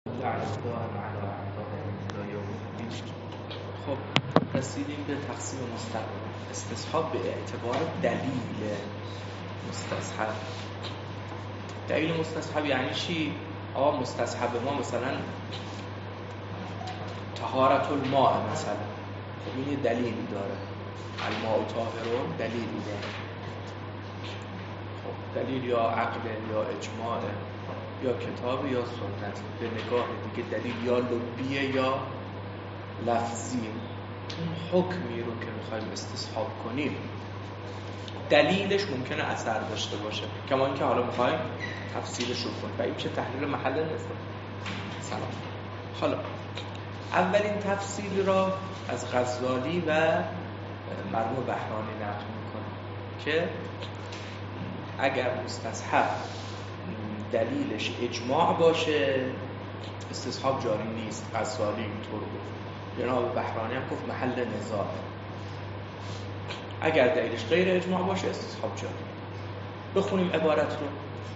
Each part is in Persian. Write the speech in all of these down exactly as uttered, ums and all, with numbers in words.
خب رسیدیم به تقسیم استصحاب به اعتبار دلیل مستصحب. دلیل مستصحب یعنی چی؟ آقا مستصحب ما مثلا طهارت الماء مثلا، خب این یه دلیلی داره، الماء طاهرون دلیلی داره. خب دلیل یا عقل یا اجماع یا کتاب یا سنت. به نگاه دیگه دلیل یا لبیه یا لفظی. اون حکمی رو که میخوایم استصحاب کنیم دلیلش ممکنه اثر داشته باشه، کما اینکه حالا میخوایم تفصیلش رو کنیم و این چه تحلیل محل نظر. سلام. حالا اولین تفصیل را از غزالی و مرحوم بهرانی نقل میکنه که اگر مستصحب دلیلش اجماع باشه استصحاب جاری نیست. غزالی اینطور گفت، جناب بهرانی هم گفت محل نزاع. اگر دلیلش غیر اجماع باشه استصحاب جاری. بخونیم عبارت رو.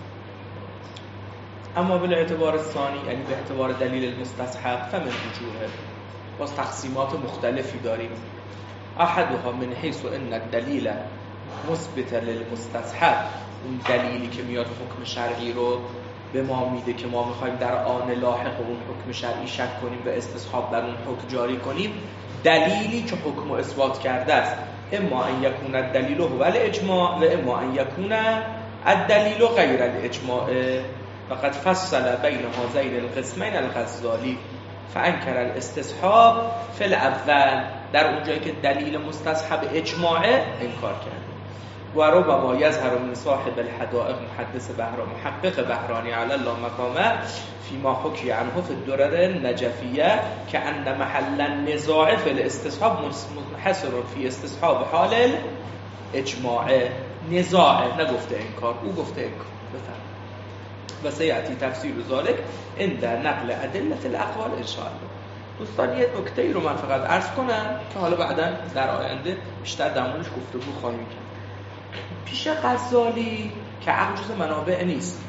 اما به اعتبار ثانی، یعنی به اعتبار دلیل المستصحب، فمن وجوهه، باز تقسیمات مختلفی داریم. احدها من حیث ان الدلیل مثبت للمستصحب، اون دلیلی که میاد حکم شرعی رو به ما میده که ما میخوایم در آن لاحق اون حکم شرعی شک کنیم و استصحاب بر اون حکم جاری کنیم، دلیلی که حکم رو اثبات کرده است. اما ان یکون الدلیل هو الاجماع و اما ان یکون الدلیل غیر الاجماع. فقد فصل بین هذین القسمین الغزالی فانکر الاستصحاب فی الاول، در اونجایی که دلیل مستصحب اجماعه انکار کرد. و ربما یظهر من صاحب الحدائق محدث بهرام محقق بهرانی علی الله مقامه فيما حكي عنه في الدرر النجفیه که ان محل النزاع في الاستصحاب منحصر في استصحاب حال الاجماع. نزاع نگفته انکار، او گفته انکار. بفرمایید. و سیأتی تفسیر ذلك عند نقل ادله الاقوال ان شاء الله. دوستان یه نکته رو من فقط عرض کنم که حالا بعدا در آینده بیشتر در موردش گفتگو خواهیم کرد. پیش غزالی که عقل جز منابع نیست،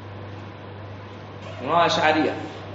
اونا اشعریه،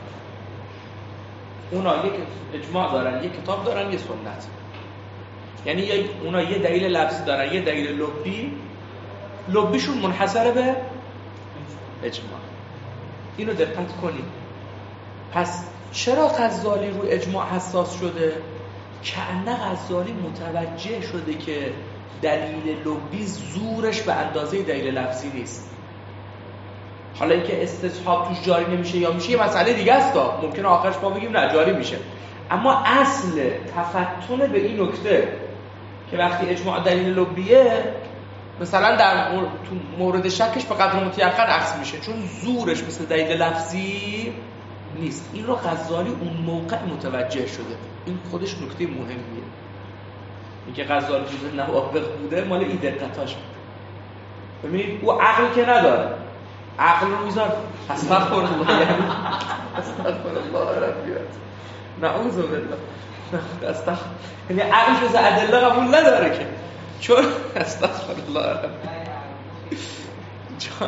اونا یک اجماع دارن، یک کتاب دارن، یه سنت، یعنی اونا یه دلیل لفظی دارن، یه دلیل لبی، لبیشون منحصر به اجماع. اینو دقت کنید. پس چرا غزالی رو اجماع حساس شده؟ کأنه غزالی متوجه شده که دلیل لبی زورش به اندازه دلیل لفظی نیست. حالا اینکه استصحاب توش جاری نمیشه یا میشه یه مسئله دیگه است. ممکنه آخرش ما بگیم نه جاری میشه، اما اصل تفتن به این نکته که وقتی اجماع دلیل لبیه مثلا در مورد, مورد شکش به قدر متیقن اخذ میشه، چون زورش مثل دلیل لفظی نیست. این رو غزالی اون موقع متوجه شده. این خودش نکته مهمیه. اینکه غزالی جزء نوابغ بوده مال این دقتاش بود. ببینید او عقل که نداره، عقل رو میذاره استغفر الله، یعنی استغفر الله ربی نعوذ بالله، استغفر، یعنی عقل جزء ادله قبول نداره که، چون استغفر الله ربی چون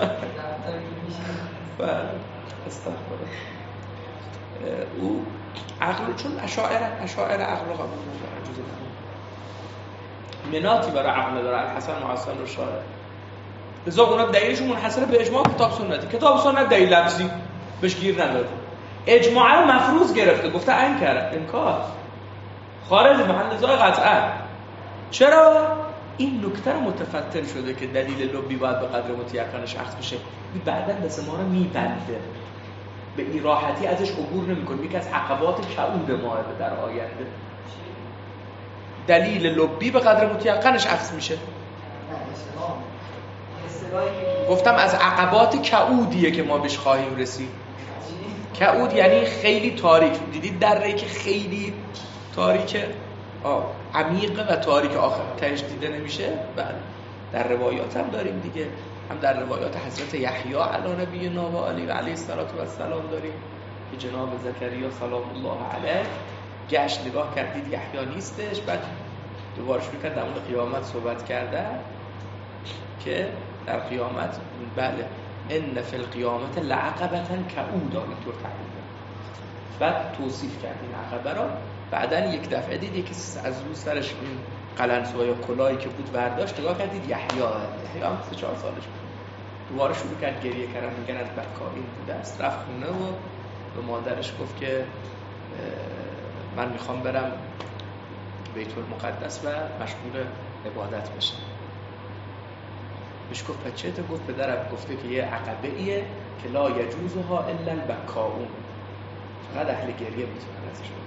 استغفر او عقل، چون اشاعره اشاعره عقل رو قبول نداره، جزء مناتی برای عقل داره. الحسن محسن رو شاره لذا اونا دلیلشون منحصر به اجماع کتاب سنتی. کتاب سنت دلیل لفظی بهش گیر نداده، اجماع رو مفروض گرفته، گفته انکر انکار خارج محل نزاع قطعا. چرا؟ این نکته رو متفتن شده که دلیل لبی باید به قدر متیقنش اخذ بشه. این بعداً دست ما رو میبنده، به این راحتی ازش عبور نمی‌کنه. یکی از عقبات کعود ما در آینده دلیل لبی به قدر متیقنش اخذ میشه. گفتم از عقبات کعودیه که ما بهش خواهیم رسید. کعود یعنی خیلی تاریک. دیدید دره‌ای که خیلی تاریکه، آه عمیقه و تاریک، آخر تهش دیده نمیشه. بله در روایات هم داریم دیگه، هم در روایات حضرت یحیی علی نبینا و علی و علیه السلام داریم که جناب زکریا سلام الله علیه گشت نگاه کردید یحیی نیستش، بعد دوباره شروع کرد در مورد قیامت صحبت کرده که در قیامت بله ان فی القیامت لعقبة کعودا، اینطور تعبیر بعد توصیف کرد این عقبه را. بعداً یک دفعه دید یکی از رو سرش این قلنسوها یا کلاهی که بود برداشت، نگاه کرد دید یحیی یحیی هم سه چهار سالش بود. دوباره شروع کرد گریه کردن، میگن از بکاری بوده است. رفت خونه و به مادرش گفت که من میخوام برم بیت المقدس و مشغول عبادت بشم. بهش گفت بچه تا؟ گفت پدرم گفته که یه عقبه ایه که لا یجوزها الا البکاؤون، فقط اهل گریه میتونن ازش بگن.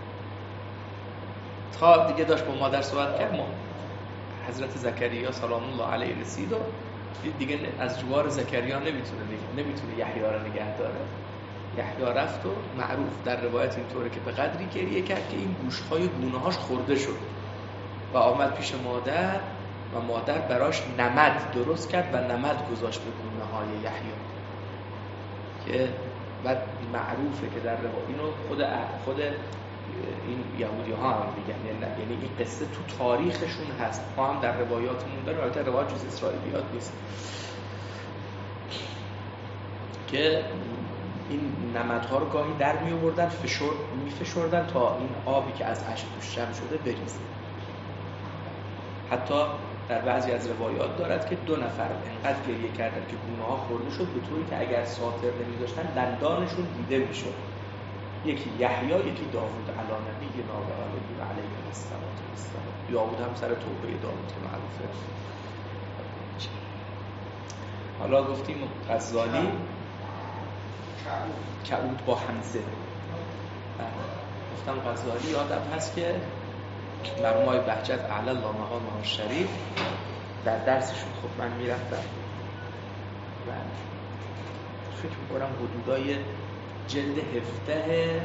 تا دیگه داشت با مادر صحبت کرد، ما حضرت زکریا سلام الله علیه رسید و دیگه از جوار زکریا نمیتونه نمیتونه یحیی را نگه داره. یحیی رفت و معروف در روایت اینطوره که به قدری گریه کرد که این گوشهای گونه‌هاش خورده شد و آمد پیش مادر و مادر براش نمد درست کرد و نمد گذاشت به گونه‌های یحیی، که بعد معروفه که در روایت اینو خود خود این یهودی ها هم میگن، یعنی این قصه تو تاریخشون هست، ما هم در روایاتمون داره. البته روایت جز اسرائیلیات نیست، که این نمدها رو گاهی در می آوردن، فشرد می فشردن تا این آبی که از اشک توش جمع شده بریزه. حتی در بعضی از روایات دارد که دو نفر انقدر گریه کردن که گونه ها خورده شد به طوری که اگر ساتر نمی داشتن دندانشون دیده می شد. یکی یحیی، یکی داوود علی نبینا و علیه السلام. داوود هم سر توبه داوود که معروفه. حالا گفتیم غزالی کعود با حمزه. گفتم غزالی یادم هست که مرحوم آقای بهجت اعلی الله مقامه الشریف در درسشون خب من میرفتم و فکر میکنم حدودای جلد هفده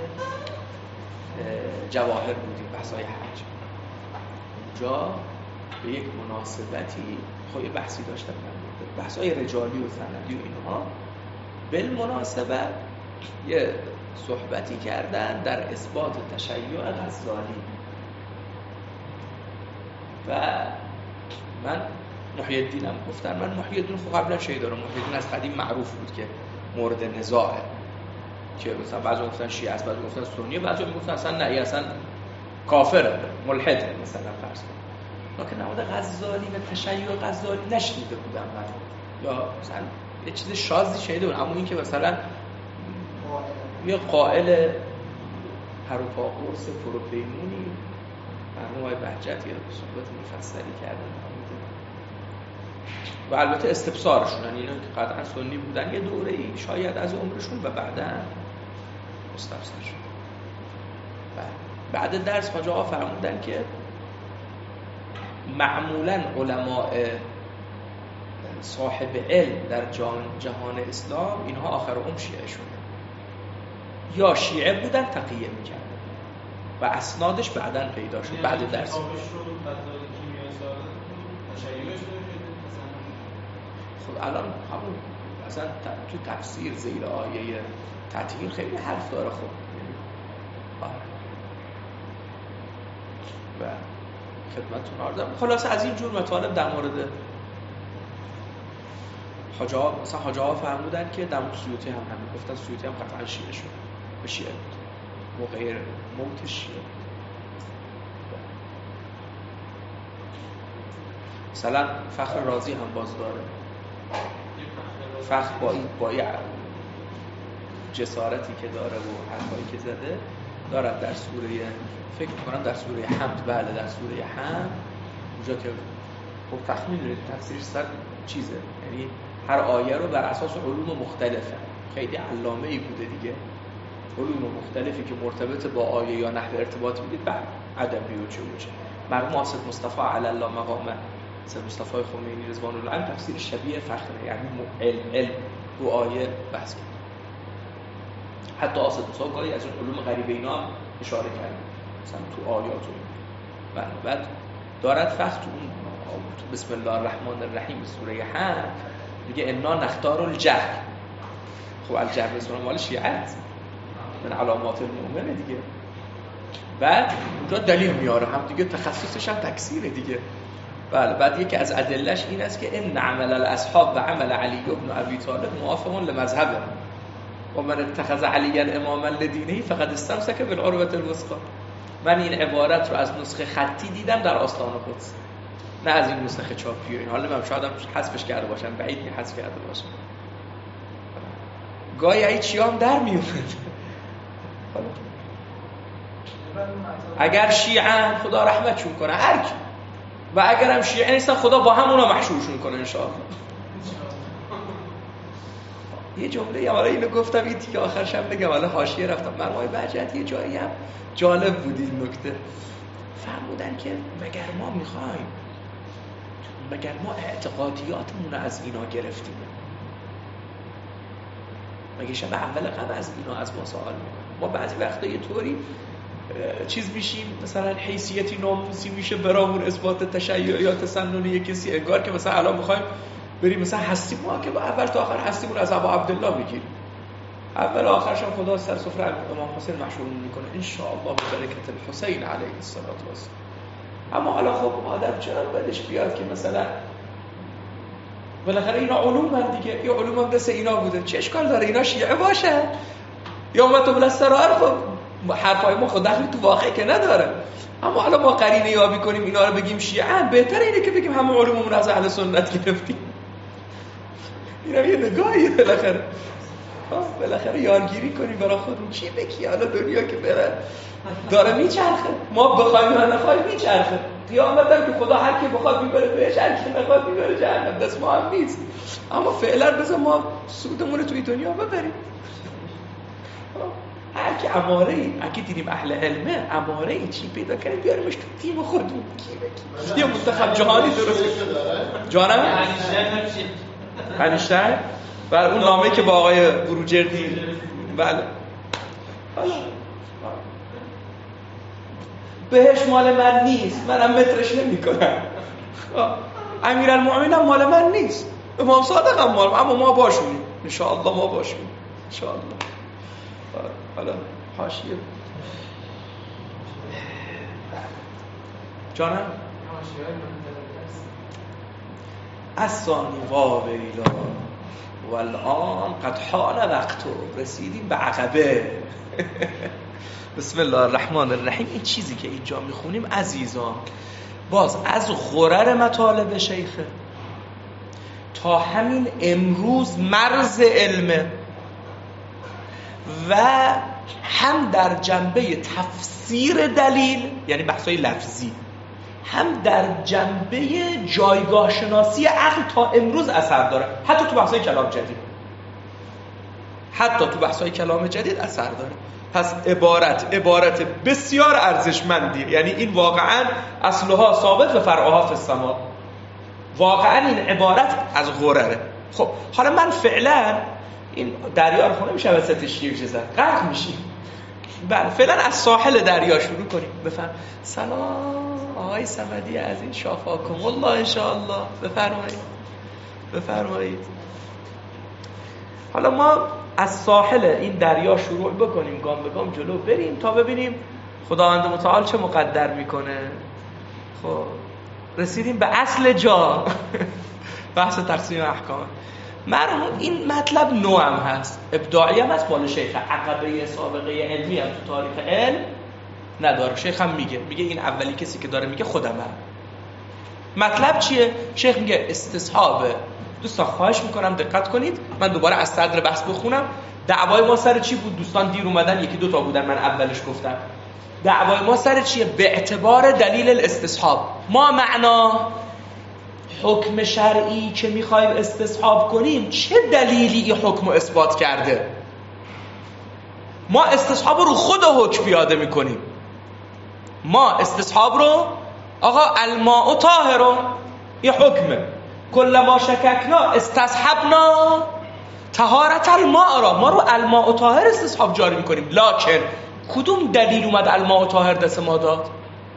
جواهر بودیم، بحثای حج. اونجا به یک مناسبتی خب یه بحثی داشتم من، بحثای رجالی و سندی و اینها. بالمناسبه یه صحبتی کردن در اثبات تشیع غزالی و من محی الدینم گفتن. من محی الدین خب قبلا شیء دارم، محی الدین از قدیم معروف بود که مورد نزاعه، که مثلا بعضی گفتن شیعه است، بعضی گفتن سنیه، بعضی میگفتن اصلا نه اصلا کافره، ملحده مثلا فرض کن. لکن نماد غزالی و تشیع غزالی نشنیده بودم من، یا مثلا یه چیز شاذی شنیده بودم، اما این که مثلا یه قائل پروپا قرص پروپیمونی مرحوم آقای بهجت یه صحبت مفصلی کردن و البته استبصارشون، یعنی اینا که قطعا سنی بودن یه دوره‌ای شاید از عمرشون و بعدا مستبصر شد. بعد درس حاج آقا فرمودن که معمولاً علماء صاحب علم در جهان اسلام اینها آخر عمر شیعه شدن، یا شیعه بودن تقیه میکردن و اسنادش بعداً پیدا شد بعد درس. خب الان همون اصلا تو تفسیر زیر آیه تطهیر خیلی حرف داره. خب و خدمتتون عرضم خلاصه از این جور مطالب در مورد حاج آقا، مثلا حاج آقا فرمودن که در مورد سیوطی هم همین گفتن، سیوطی هم قطعا شیعه شد، به شیعه بود موقع موت شیعه. مثلا فخر رازی هم باز داره، فخر با این با جسارتی که داره و حرفایی که زده دارد در سوره، فکر می‌کنم در سوره حمد، بله در سوره حمد، اونجا که خب فخر می‌دونید تفسیرش صد چیزه، یعنی هر آیه رو بر اساس علوم مختلفه، خیلی علامه‌ای بوده دیگه، علوم مختلفی که مرتبط با آیه یا نحو ارتباط میدید بعد ادبی و چه و چه. مرحوم آصف مصطفی علی الله مقامه، سید مصطفی خمینی رضوان الله علیه تفسیر شبیه فخره، یعنی علم علم رو آیه بحث کرد. حتی آصف مصطفی گاهی از اون علوم غریبه اینا هم اشاره کرد مثلا تو آیات و بعد دارد فخر تو اون بسم الله الرحمن الرحیم سوره حمد میگه انا نختار الجهر. خب الجهر اسم مال شیعه است، من علامات المؤمنه دیگه. بعد اونجا دلیل میاره، هم دیگه تخصصش هم تکثیره دیگه. بله بعد یکی از ادلهش این است که ان عمل الاصحاب و عمل علی بن ابی طالب موافق لمذهبه. و من اتخذ علی اماما لدینه فقد استمسک بالعروة الوثقی. من این عبارت رو از نسخه خطی دیدم در آستان قدس، نه از این نسخه چاپی. این حالا من شاید هم حذفش کرده باشم، بعید نیست حذف کرده باشم. گاهی این چیا هم در میومد. اگر شیعه خدا رحمتشون کنه هر کی، و اگر هم شیعه نیستن خدا با همونا محشورشون کنه ان شاء الله. یه جمله یا حالا اینو گفتم این تیکه آخرش هم بگم، حالا حاشیه رفتم. مرحوم بهجت یه جایی هم جالب بود این نکته، فرمودن که مگر ما میخوایم، مگر ما اعتقادیاتمون رو از اینا گرفتیم، مگه شب اول قبل از اینا از ما سوال میکنیم. ما بعضی وقتا یه طوری چیز میشیم، مثلا حیثیتی ناموسی میشه برامون اثبات تشیع یا تسننی کسی، انگار که مثلا الان میخوایم بریم مثلا هستی ما که با اول تا آخر هستیمون از ابا عبدالله میگیریم، اول آخرش هم خدا سر سفره امام حسین محشور میکنه ان شاء الله ببرکت الحسین علیه السلام. اما حالا خب آدم چرا بدش بیاد که مثلا بالاخره اینا علوم هم دیگه، این علوم هم دست اینا بوده، چه اشکال داره اینا شیعه باشه یا ما تو بلسترار، خب حرفای ما خود دخلی تو واقع که نداره. اما حالا ما قرینه یابی کنیم اینا رو بگیم شیعه، بهتره اینه که بگیم همه علوممون از اهل سنت گرفتیم. اینا یه نگاهی بالاخره بالاخره یارگیری کنیم برای خودمون، چی بکی حالا دنیا که بره داره میچرخه، ما بخوایم یا نخوایم میچرخه. قیامت هم که خدا هر کی بخواد میبره بهش، هر کی نخواد میبره جهنم، دست ما هم نیست. اما فعلا بذار ما سودمون رو توی دنیا ببریم. هر کی اماره ای، اگه دیدیم اهل علمه اماره ای چی پیدا کنیم بیاریمش تو تیم خودمون، کی بکی یه منتخب جهانی درست کنیم. جانم انیشتین بله، اون نامه‌ای که با آقای بروجردی، بله حالا بهش مال من نیست، منم مترش نمی‌کنم. امیرالمومنین هم مال من نیست، امام صادق هم مال، اما ما باشونیم ان شاء الله، ما باشونیم ان شاء الله. حالا حاشیه جانم الثانی واویلا والآن قد حان وقتو، رسیدیم به عقبه. بسم الله الرحمن الرحیم. این چیزی که اینجا میخونیم عزیزان باز از غرر مطالب شیخه تا همین امروز مرز علمه و هم در جنبه تفسیر دلیل، یعنی بحثای لفظی، هم در جنبه جایگاه شناسی عقل تا امروز اثر داره، حتی تو بحثای کلام جدید، حتی تو بحثای کلام جدید اثر داره. پس عبارت عبارت بسیار ارزشمندی، یعنی این واقعا اصلها ثابت و فرعها فی السما، واقعا این عبارت از غرره. خب حالا من فعلا این دریا رو خونه میشه وسطش یک چیزا غرق میشیم. بله فعلا از ساحل دریا شروع کنیم. بفرم سلام آقای صمدی عزیز، شافاکم الله ان شاء الله. بفرمایید بفرمایید. حالا ما از ساحل این دریا شروع بکنیم، گام به گام جلو بریم تا ببینیم خداوند متعال چه مقدر میکنه. خب رسیدیم به اصل جا. بحث تقسیم احکام. مرحوم این مطلب نو هم هست، ابداعی هم هست، بالا شیخ عقبه سابقه علمی هم تو تاریخ علم نداره. شیخ هم میگه میگه این اولی کسی که داره میگه خودمم. مطلب چیه؟ شیخ میگه استصحاب. دوستان خواهش میکنم دقت کنید، من دوباره از صدر بحث بخونم. دعوای ما سر چی بود؟ دوستان دیر اومدن، یکی دو تا بودن، من اولش گفتم. دعوای ما سر چیه؟ به اعتبار دلیل الاستصحاب. ما معنا حکم شرعی که میخوایم استصحاب کنیم چه دلیلی این حکم رو اثبات کرده؟ ما استصحاب رو خود حکم پیاده میکنیم. ما استصحاب رو آقا الماء طاهر، این حکمه. کل ما شککنا استصحبنا طهارت الماء را، ما رو الماء طاهر استصحاب جاری میکنیم. لکن کدوم دلیل اومد الماء طاهر دست ما داد؟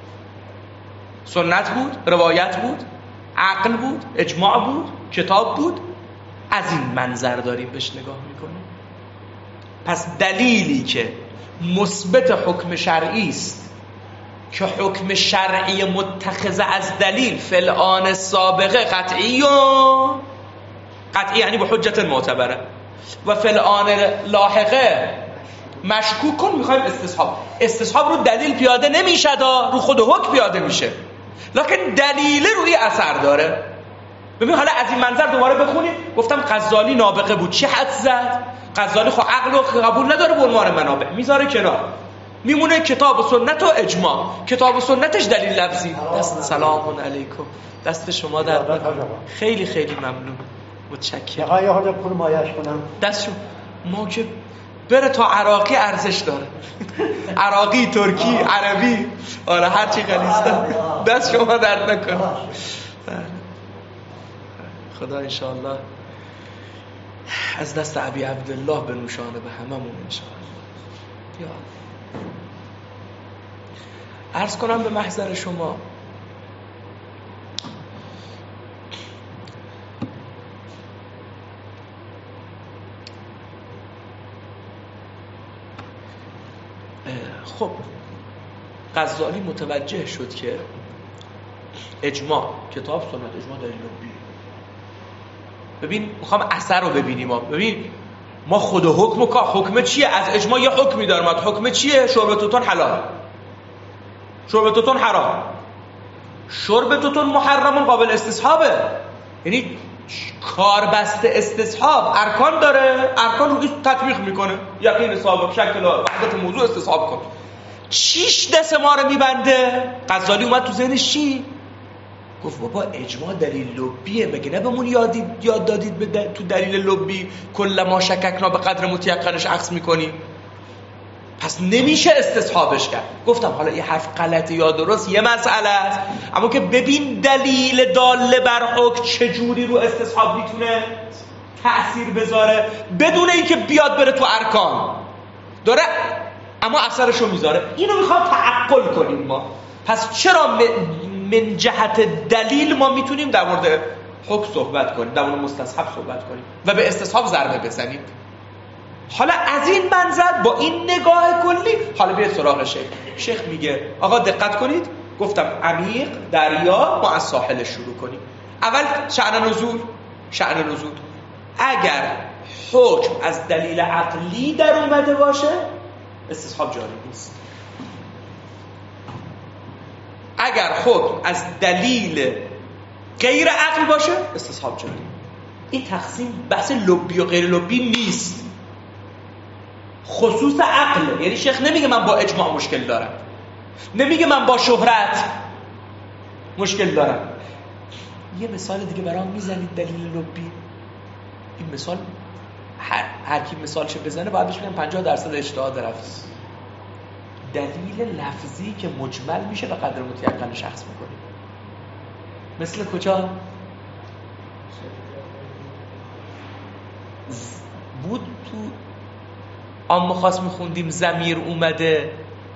سنت بود، روایت بود، عقل بود، اجماع بود، کتاب بود. از این منظر داریم بهش نگاه میکنیم. پس دلیلی که مثبت حکم شرعی است که حکم شرعی متخذ از دلیل فی الآن سابقه قطعی و قطعی یعنی به حجت معتبره، و فی الآن لاحقه مشکوک کن، میخوایم استصحاب. استصحاب رو دلیل پیاده نمیشه، رو خود حکم پیاده میشه، لکن دلیل روی اثر داره. ببین حالا از این منظر دوباره بخونیم. گفتم غزالی نابغه بود، چی حد زد؟ غزالی خب عقل رو قبول نداره به عنوان منابع، میذاره کنار، میمونه کتاب و سنت و اجماع. کتاب و سنتش دلیل لفظی. دست سلام علیکم، دست شما در خیلی خیلی ممنون، متشکرم. آقا یه خورده پول مایش کنم دست شما. ما که بره تا عراقی ارزش داره، عراقی، ترکی، عربی، آره هر چی غلیظه. دست شما درد نکنه. خدا انشاءالله از دست ابی عبدالله بنوشانه به هممون انشاءالله. یا عرض کنم به محضر شما خب غزالی متوجه شد که اجماع، کتاب سنت، اجماع دلیل لبی. ببین میخوام اثر رو ببینیم. ما ببین ما خود حکم و حکم چیه؟ از اجماع یه حکمی داریم. حکم چیه؟ شرب توتون حلال، شرب توتون حرام، شرب توتون محرم قابل استصحابه. یعنی کاربسته استصحاب ارکان داره، ارکان رو تطبیق میکنه. یقین سابق، شک لا، وحدت موضوع استصحاب کن. چیش دست ما رو میبنده؟ غزالی اومد تو ذهنش چی؟ گفت بابا اجماع دلیل لبیه، مگه نه بهمون یادی یاد دادید به دل... تو دلیل لبی کل ما شککنا به قدر متیقنش عکس میکنی؟ پس نمیشه استصحابش کرد. گفتم حالا این حرف غلطه یا درست یه مسئله است، اما که ببین دلیل داله بر حکم چجوری رو استصحاب میتونه تأثیر بذاره بدون اینکه بیاد بره تو ارکان داره، اما اثرشو میذاره. اینو میخوام تعقل کنیم ما. پس چرا من جهت دلیل ما میتونیم در مورد حکم صحبت کنیم، در مورد مستصحب صحبت کنیم و به استصحاب ضربه بزنیم؟ حالا از این منظر با این نگاه کلی حالا بیاید سراغ شیخ. شیخ میگه آقا دقت کنید، گفتم عمیق دریا، ما از ساحل شروع کنیم. اول شأن نزول. شأن نزول اگر حکم از دلیل عقلی در اومده باشه استصحاب جاری نیست. اگر حکم از دلیل غیر عقل باشه استصحاب جاری. این تقسیم بحث لبی و غیر لبی نیست، خصوص عقل. یعنی شیخ نمیگه من با اجماع مشکل دارم، نمیگه من با شهرت مشکل دارم. یه مثال دیگه برام میزنید دلیل لبی. این مثال هر, هر کی مثالش بزنه باید بهش بگم پنجاه درصد اجتهاد رفت. دلیل لفظی که مجمل میشه به قدر متیقن شخص میکنه. مثل کجا؟ بود تو عام خاص میخوندیم ضمیر اومده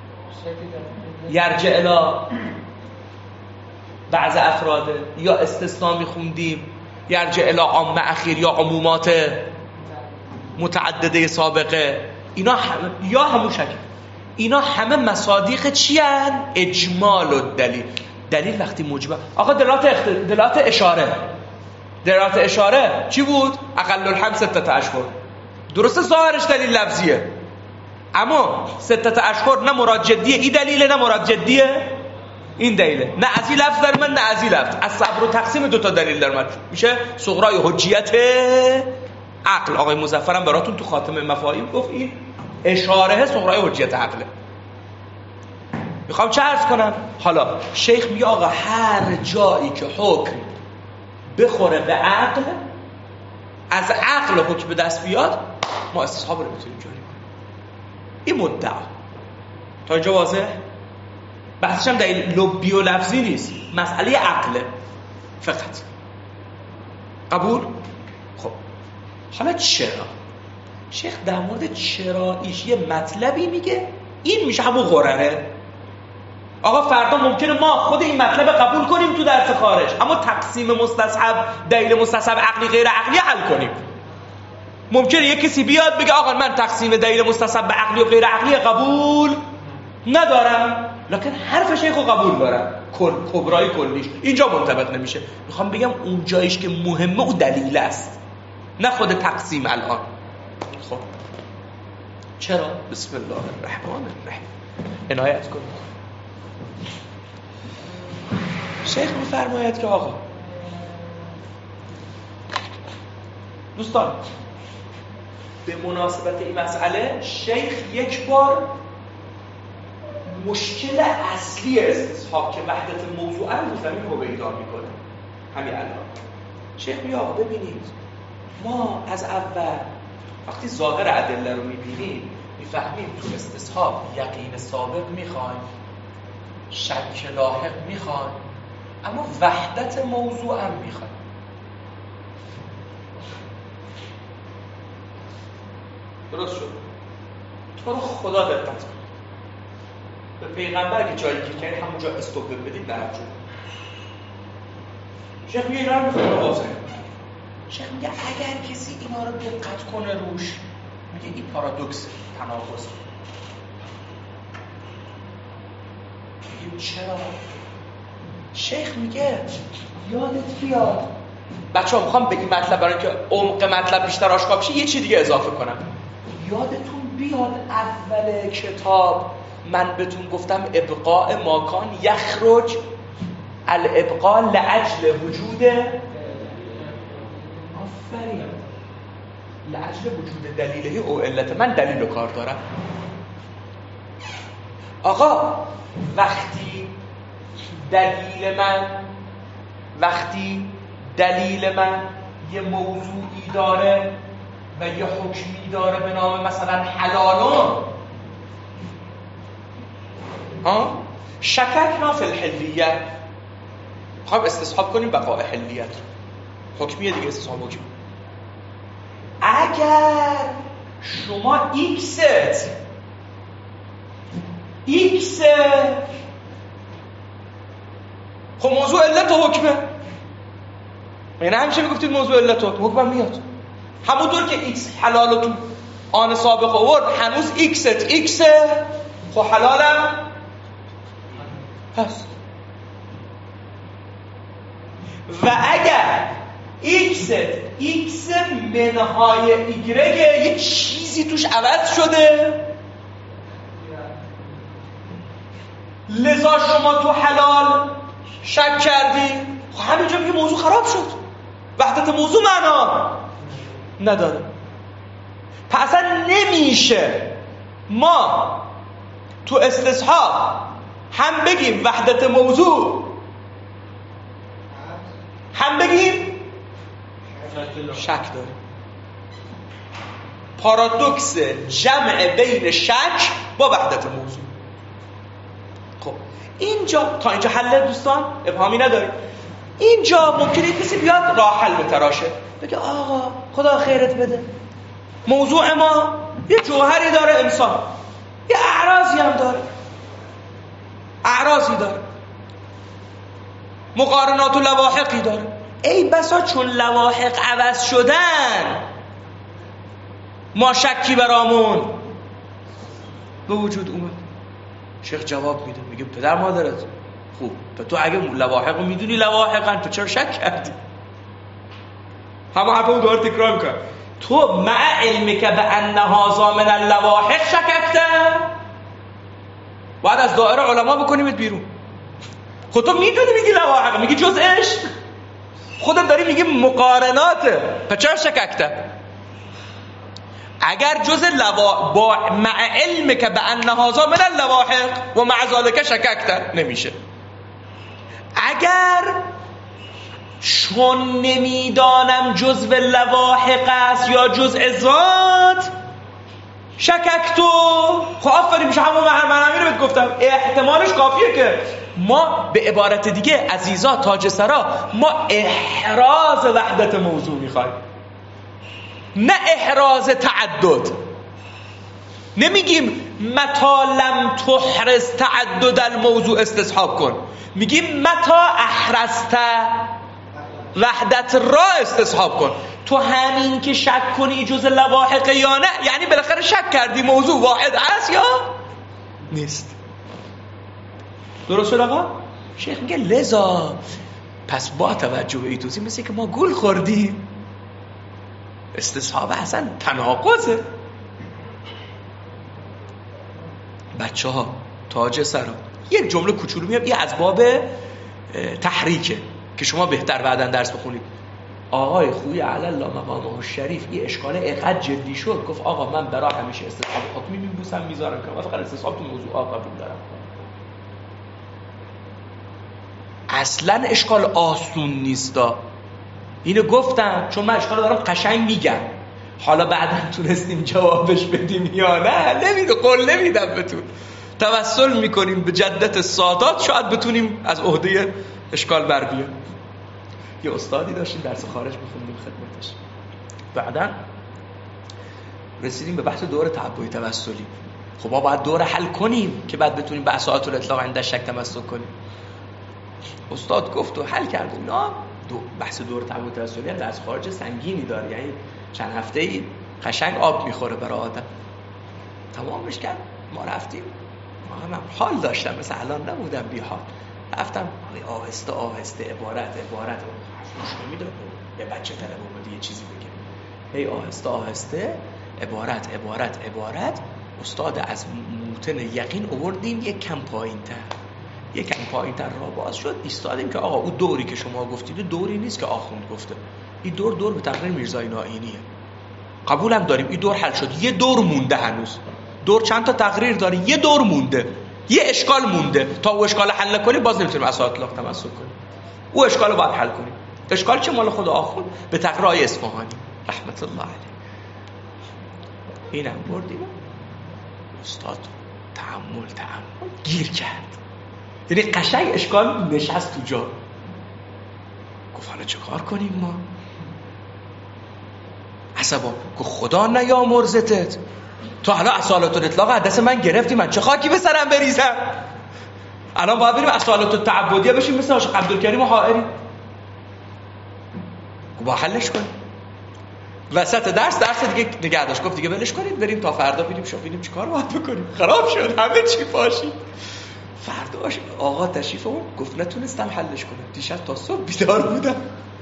یرجع الی بعض افراده، یا استثناء میخوندیم یرجع الی عام اخیر یا عمومات متعدده سابقه. اینا هم... یا همون شکل، اینا همه مصادیق چی هن؟ اجمال و دلیل. دلیل وقتی مجمل. آقا دلالت اخت... دلالت اشاره، دلالت اشاره چی بود؟ اقل الحم ستة اشهر. درسته ظاهرش دلیل لفظیه، اما ستة اشهر نه مراد جدیه این دلیله، نه مراد جدیه این دلیله. نه از این لفظ در من، نه از این لفظ. از صبر و تقسیم دوتا دلیل در من میشه صغرای حجیت عقل. آقای مظفرم براتون تو خاتمه مفاهیم گفت این اشاره صغرای حجیت عقله. میخوام چه عرض کنم؟ حالا شیخ میگه آقا هر جایی که حکم بخوره به عقل، از عقل حکم به دست بیاد، ما استصحاب رو میتونیم جاری کنیم. این مدعا تا اینجا واضح؟ بحثش هم دلیل لبی و لفظی نیست، مسئله عقله فقط. قبول؟ خب حالا چرا؟ شیخ در مورد چراییش یه مطلبی میگه، این میشه همون غرره. آقا فردا ممکنه ما خود این مطلب قبول کنیم تو درس خارج، اما تقسیم مستصحب دلیل مستصحب عقلی غیر عقلی حل کنیم. ممکنه یک کسی بیاد بگه آقا من تقسیم دلیل مستصحب به عقلی و غیر عقلی قبول ندارم، لکن حرف شیخ رو قبول دارم، کل کبرای کلیش اینجا منطبق نمیشه. میخوام بگم اون جایش که مهمه او دلیل است، نه خود تقسیم. الان خب چرا؟ بسم الله الرحمن الرحیم عنایت کنید. شیخ می‌فرماید که آقا دوستان به مناسبت این مسئله شیخ یک بار مشکل اصلی استصحاب که وحدت موضوع رو زمین رو بیدار میکنه. همین الان شیخ میگه آقا ببینید ما از اول وقتی ظاهر ادله رو میبینیم میفهمیم تو استصحاب یقین سابق میخوایم، شک لاحق میخوایم، اما وحدت موضوع هم میخوایم. درست شد؟ تو رو خدا دقت کن به پیغمبر که جایی که کردی همونجا استوب بدید برجو. شیخ میگه اینا رو میخوایم واضح. شیخ میگه اگر کسی اینا رو دقت کنه روش میگه این پارادوکس تناقض. میگیم چرا؟ شیخ میگه یادت بیاد بچه ها میخوام به این مطلب برای که عمق مطلب بیشتر آشکار بشه یه چی دیگه اضافه کنم. یادتون بیاد اول کتاب من بهتون گفتم ابقاء ماکان یخرج الابقاء لعجل وجود آفرین لعجل وجود دلیله او علت. من دلیل و کار دارم آقا. وقتی دلیل من وقتی دلیل من یه موضوعی داره و یه حکمی داره به نام مثلا حلالون ها شککنا فی الحلیت خواهیم استصحاب کنیم بقاء حلیت حکمیه دیگه استصحاب حکم. اگر شما ایکست ایکست خب موضوع علت و حکمه یعنی همیشه میگفتید موضوع علت و حکم میاد همونطور که ایکس حلال تو آن سابق آورد هنوز ایکست ایکسه خب حلالم هست. و اگر ایکست ایکس منهای ایگرگه یه چیزی توش عوض شده لذا شما تو حلال شک کردی خب همینجا میگه موضوع خراب شد وحدت موضوع معنا نداره. پس نمیشه ما تو استصحاب هم بگیم وحدت موضوع هم بگیم شک داره. پارادوکس جمع بین شک با وحدت موضوع. خب اینجا تا اینجا حل دوستان ابهامی نداریم. اینجا ممکنه کسی بیاد راه حل بتراشه بگه آقا خدا خیرت بده موضوع ما یه جوهری داره انسان یه اعراضی هم داره اعراضی داره مقارنات و لواحقی داره. ای بسا چون لواحق عوض شدن ما شکی برامون به وجود اومد. شیخ جواب میده میگه پدر مادرت خوب تو اگه لواحق رو میدونی لواحقن تو چرا شک کردی؟ همه حرفا رو دوباره تکرار میکنم. تو مع علمی که به انها من اللواحق شککته باید از دائره علما بکنیمت بیرون. خود تو میدونی میگی لواحق میگی جزءش خودت داری میگی مقارناته پس چرا شککته؟ اگر جزء لوا با مع علمی که به انها من اللواحق و مع ذالک شککته نمیشه. اگر چون نمیدانم جزء لواحق است یا جزء ذات شککتو خب آفرین میشه همون من همین رو بهت گفتم احتمالش کافیه که ما به عبارت دیگه عزیزا تاج سرا ما احراز وحدت موضوع میخوایم نه احراز تعدد. نمیگیم متا لم تحرز تعدد الموضوع استصحاب کن میگیم متا احرزت وحدت را استصحاب کن. تو همین که شک کنی جز لواحق یا نه یعنی بالاخره شک کردی موضوع واحد هست یا نیست. درست شد آقا؟ شیخ میگه لذا پس با توجه به این توضیح مثل که ما گول خوردیم استصحاب اصلا تناقضه. بچه ها تاج سرا یک جمله کوچولو میگم، این از باب تحریکه که شما بهتر بعداً درس بخونید. آقای خوی علی الله مقامه الشریف این اشکال اقد جدی شد، گفت آقا من برای همیشه استصحاب حتمی میبوسم میذارم که من فقط استصحاب تو موضوع آقا قبول دارم. اصلا اشکال آسون نیستا. اینو گفتم چون من اشکال دارم قشنگ میگم، حالا بعدا تونستیم جوابش بدیم یا نه نمیدونم، قول نمیدم بهتون. توسل میکنیم به جدت سادات، شاید بتونیم از عهده اشکال بر بیاریم. یه استادی داشتیم درس خارج میخوندیم خدمتش، بعدا رسیدیم به بحث دور تعبدی توسلی. خب ما باید دور حل کنیم که بعد بتونیم به اساعات الاطلاق عند شک تمسک کنیم. استاد گفت و حل کردیم. نه دو بحث دور تعبدی توسلی هم درس خارج سنگینی داره، یعنی چند هفته‌ای قشنگ آب میخوره برای آدم. تمامش کرد، ما رفتیم، ما هم حال داشتم، مثل الان نبودم بی حال. رفتم آهسته آهسته عبارت عبارت خوش نمیدونم یه بچه طلب اومده یه چیزی بگه، هی آهسته آهسته عبارت عبارت عبارت استاد از موتن یقین آوردیم یک کم پایین‌تر، یک کم پایین‌تر را باز شد. ایستادیم که آقا اون دوری که شما گفتید دوری نیست که آخوند گفته، این دور دور به تقریر میرزای نائینیه. قبولم داریم این دور حل شد، یه دور مونده هنوز. دور چند تا تقریر داره، یه دور مونده، یه اشکال مونده. تا او اشکال حل نکنی باز نمیتونیم اساعات الاطلاق تمسک کنیم. او اشکال رو باید حل کنیم. اشکال چه مال خود آخوند به تقریر آقای اصفهانی رحمت الله علیه. اینم بردیم استاد تأمل تأمل گیر کرد، یعنی قشنگ اشکال نشست تو جا. گفت حالا چه کار کنیم ما؟ عصبا گفت خدا نیامرزتت، تو حالا اسالات الاطلاق دست من گرفتی، من چه خاکی به سرم بریزم؟ الان باید بریم اسالات التعبدیه بشیم مثل عاشق عبدالکریم حائری. گفت با حلش کنیم. وسط درس درس دیگه نگه داشت، گفت دیگه ولش کنید بریم تا فردا ببینیم شو ببینیم چیکار باید بکنیم. خراب شد همه چی پاشید. فرداش آقا تشریف آورد، گفت نتونستم حلش کنم، دیشب تا صبح بیدار بودم.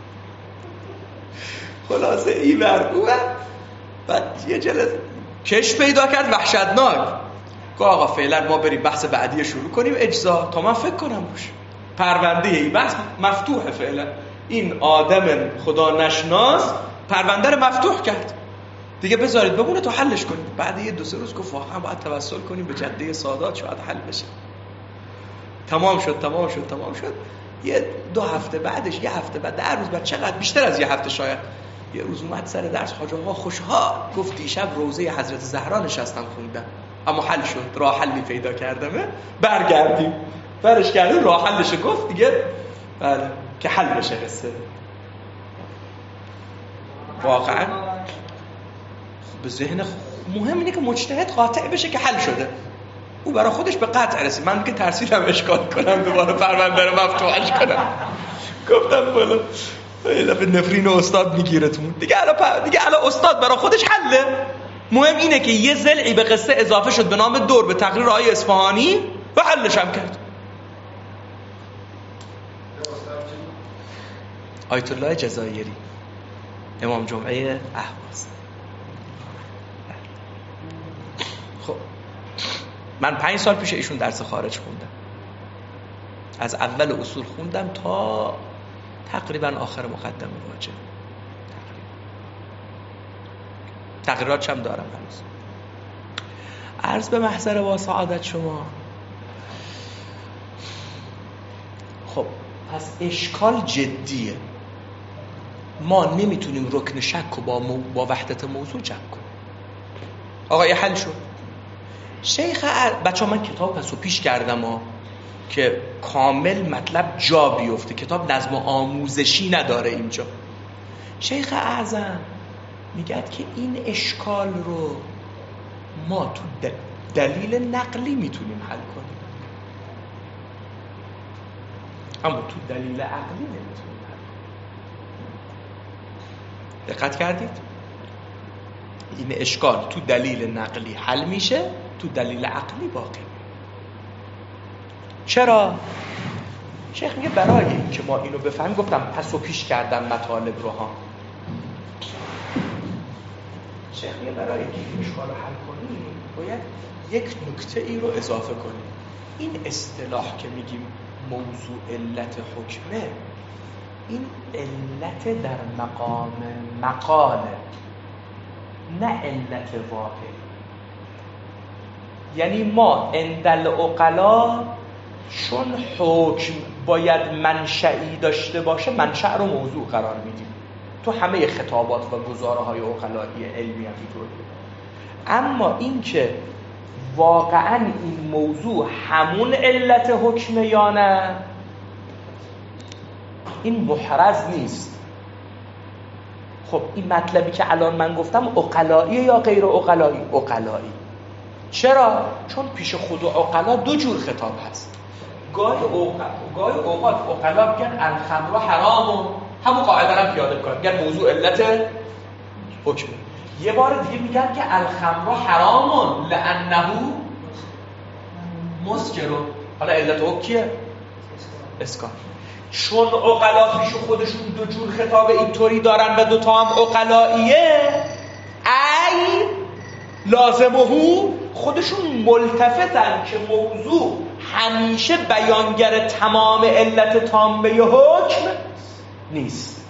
خلاصه این برگوه بعد یه جلسه کش پیدا کرد وحشتناک. گفت آقا فعلا ما بریم بحث بعدی شروع کنیم، اجزا تا من فکر کنم روش. پرونده این بحث مفتوحه فعلا. این آدم خدا نشناس پرونده رو مفتوح کرد دیگه، بذارید بمونه تا حلش کنیم. بعد یه دو سه روز گفت واقعا باید توسل کنیم به جده سادات شاید حل بشه. تمام شد تمام شد تمام شد. یه دو هفته بعدش، یه هفته بعد، در روز بعد، چقدر بیشتر از یه هفته شاید، یه روز اومد سر درس، حاج آقا خوشحال گفت دیشب روضه حضرت زهرا نشستم خوندم اما حل شد، راه حلی پیدا کردمه، برگردیم برش کردیم راه حلش گفت دیگه بله که حل بشه قصه. واقعا به ذهن مهم اینه که مجتهد قاطع بشه که حل شده. او برای خودش به قطع رسید. من که ترسیدم اشکال کنم دوباره پرونده رو مفتوحش کنم. گفتم بالا یه دفعه نفرین استاد میگیرتون دیگه. الان دیگه الان استاد برای خودش حله. مهم اینه که یه ضلعی به قصه اضافه شد به نام دور به تقریر آقای اصفهانی و حلش هم کرد. آیت الله جزایری امام جمعه اهواز. خب من پنج سال پیش ایشون درس خارج خوندم، از اول اصول خوندم تا تقریبا آخر مقدمه واجب. تقریرات هم دارم هنوز. عرض به محضر با سعادت شما. خب پس اشکال جدیه، ما نمیتونیم رکن شک و با, مو... با وحدت موضوع جمع کنیم. آقا یه حل شد. شیخ ار... بچه ها من کتاب پس و پیش کردم ها که کامل مطلب جا بیفته، کتاب نظم آموزشی نداره اینجا. شیخ اعظم میگد که این اشکال رو ما تو دلیل نقلی میتونیم حل کنیم، اما تو دلیل عقلی نمیتونیم حل کنیم. دقت کردید؟ این اشکال تو دلیل نقلی حل میشه، تو دلیل عقلی باقی. چرا؟ شیخ میگه برای اینکه ما اینو بفهمیم، گفتم پس و پیش کردن مطالب رو ها. شیخ برای اینکه این اشکال رو حل کنیم باید یک نکته ای رو اضافه کنیم. این اصطلاح که میگیم موضوع علت حکمه، این علت در مقام مقاله، نه علت واقعی. یعنی ما عندل عقلا چون حکم باید منشئی داشته باشه، منشأ رو موضوع قرار میدیم. تو همه خطابات و گزاره های عقلایی علمی هم اینطوریه. اما این که واقعا این موضوع همون علت حکمه یا نه، این محرز نیست. خب این مطلبی که الان من گفتم عقلاییه یا غیر عقلایی؟ عقلایی. چرا؟ چون پیش خود عقلا دو جور خطاب هست. گاهی اوقات گاهی اوقات عقلا میگن الخمر حرام، همون قاعده رو پیاده کنن، میگن موضوع علت حکمه. یه بار دیگه میگن که الخمر حرام لانه مسکر. حالا علت حکم کیه؟ اسکار. چون عقلا پیش خودشون دو جور خطاب اینطوری دارن و دوتا هم عقلاییه، ای لازمهو خودشون ملتفتن که موضوع همیشه بیانگر تمام علت تامه حکم نیست.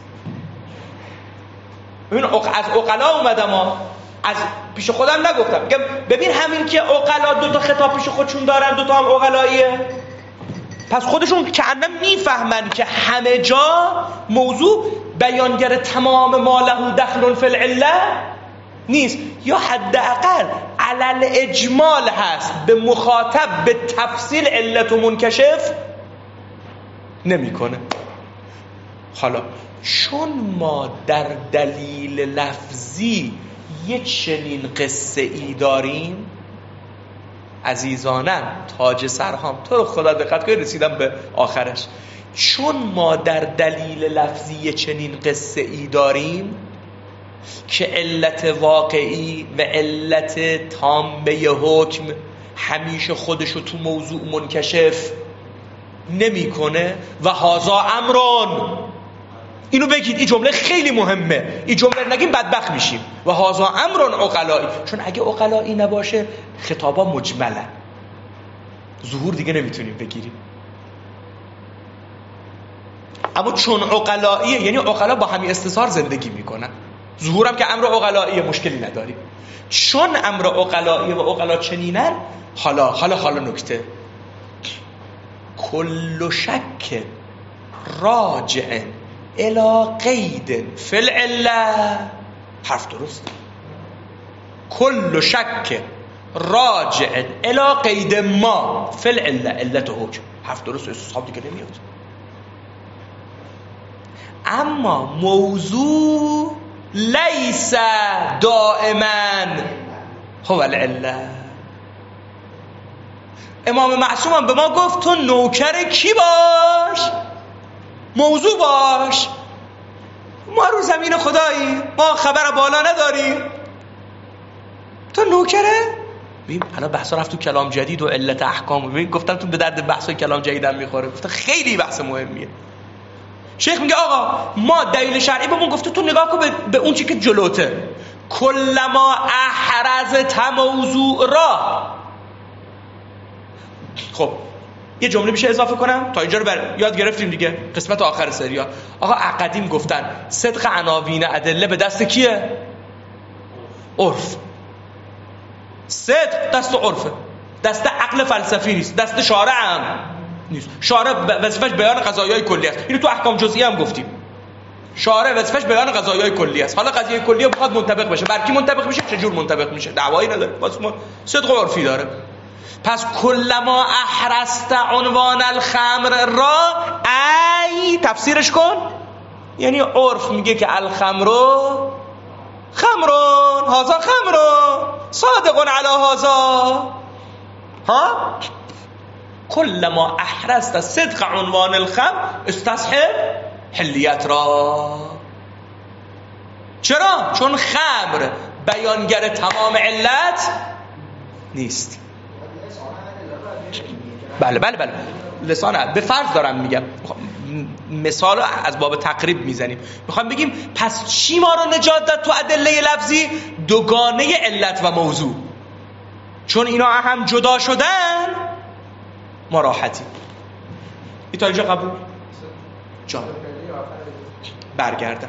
ببین از عقلا اومدم ها، از پیش خودم نگفتم. میگم ببین همین که عقلا دو تا خطاب پیش خودشون دارن، دو تا هم عقلاییه، پس خودشون کأنم میفهمن که همه جا موضوع بیانگر تمام ما له دخل فی العله نیست، یا حداقل علل اجمال هست، به مخاطب به تفصیل علت و منکشف نمیکنه. حالا چون ما در دلیل لفظی یه چنین قصه ای داریم، عزیزانم تاج سرهام، تو رو خدا دقت کنید رسیدم به آخرش، چون ما در دلیل لفظی یه چنین قصه ای داریم که علت واقعی و علت تامه حکم همیشه خودشو تو موضوع منکشف نمیکنه و هازا امران، اینو بگید، این جمله خیلی مهمه، این جمله نگیم بدبخت میشیم. و هازا امران عقلایی، چون اگه عقلایی نباشه خطابا مجملن، ظهور دیگه نمیتونیم بگیریم. اما چون عقلاییه، یعنی عقلا با همین استثار زندگی میکنن، ظهورم که امر عقلاییه، مشکلی نداریم. چون امر عقلاییه و عقلا چنینن، حالا حالا حالا نکته، کل شک راجع الی قید فی العله، حرف درست، کل شک راجع الی قید ما فی العله، علت حکم، حرف درست، استصحاب دیگه نمیاد. اما موضوع لیس دائما هو العله. امام معصوم هم به ما گفت تو نوکر کی باش؟ موضوع باش. ما رو زمین خدایی، ما خبر بالا نداریم، تو نوکره؟ ببین الان بحثا رفت تو کلام جدید و علت احکام، ببین گفتم تو به درد بحثای کلام جدیدم میخوره، گفتم خیلی بحث مهمیه. شیخ میگه آقا ما دلیل شرعی بهمون گفته، تو نگاه کن به, به اون چی که جلوته، کلما احرزت موضوع را. خب یه جمله میشه اضافه کنم تا اینجا رو بر... یاد گرفتیم دیگه، قسمت آخر سریا. آقا قدیم گفتن صدق عناوین ادله به دست کیه؟ عرف. صدق دست عرفه، دست عقل فلسفی نیست، دست شارع هم نیست. شارع وظیفش بیان قضایای کلی است، اینو تو احکام جزئی هم گفتیم. شارع وظیفش بیان قضایای کلی است. حالا قضیه کلیه بخواد منطبق بشه، بر کی منطبق میشه، چه جور منطبق میشه، دعوایی نداره، واسه ما صدق عرفی داره. پس کلما احرست عنوان الخمر را، ای تفسیرش کن، یعنی عرف میگه که الخمرو خمرون، هازا خمرون صادقون علی هازا. ها کلما احرست صدق عنوان الخمر استصحب حلیت را. چرا؟ چون خمر بیانگر تمام علت نیست. بله بله بله لسانه به فرض دارم میگم، مثال از باب تقریب میزنیم. میخوام بگیم پس چی ما رو نجات داد تو ادله لفظی؟ دوگانه علت و موضوع. چون اینا هم جدا شدن ما راحتیم. این تا اینجا قبول؟ جان برگردم.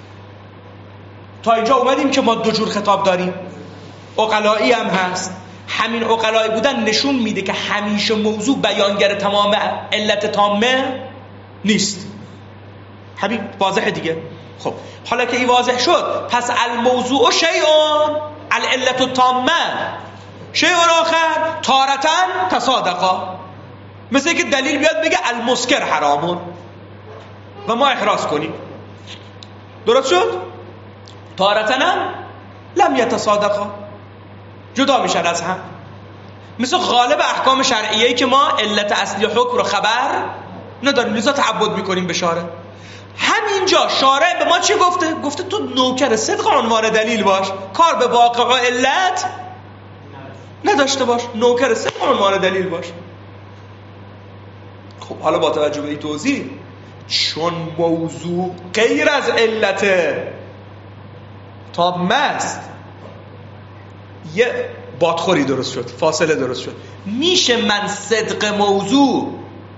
تا اینجا اومدیم که ما دو جور خطاب داریم. عقلایی هم هست. همین عقلایی بودن نشون میده که همیشه موضوع بیانگر تمام علت تامه نیست. همین واضحه دیگه. خب حالا که این واضح شد، پس الموضوع شیء العلت التامه شیء آخر تارة تصادقا. مثل که دلیل بیاد بگه المسکر حرامون و ما احراز کنیم. درست شد؟ تارة لم یتصادقا، جدا میشن از هم. مثل غالب احکام شرعیه‌ای که ما علت اصلی حکم رو خبر نداریم، لذا تعبد میکنیم به شارع. همینجا شارع به ما چی گفته؟ گفته تو نوکر صدق عنوان دلیل باش، کار به واقع و علت نداشته باش، نوکر صدق عنوان دلیل باش. خب حالا با توجه به این توضیح، چون موضوع غیر از علت تامه است، یه بادخوری درست شد، فاصله درست شد. میشه من صدق موضوع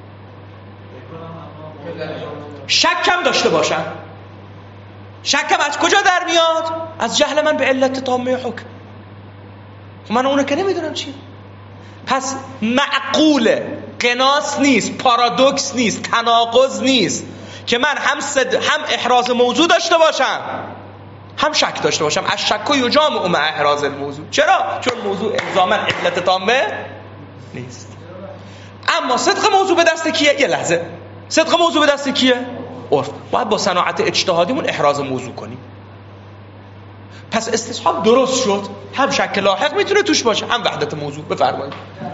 شکم داشته باشم؟ شکم از کجا در میاد؟ از جهل من به علت تامه حکم. من اونو که نمیدونم چیه. پس معقوله، قناس نیست، پارادوکس نیست، تناقض نیست که من هم صد... هم احراز موضوع داشته باشم هم شک داشته باشم. از شک و یجامع مع احراز الموضوع. چرا؟ چون موضوع الزاما علت تامه نیست. اما صدق موضوع به دست کیه؟ یه لحظه، صدق موضوع به دست کیه؟ عرف. باید با صناعت اجتهادیمون احراز موضوع کنیم. پس استصحاب درست شد، هم شک لاحق میتونه توش باشه، هم وحدت موضوع. بفرمایید.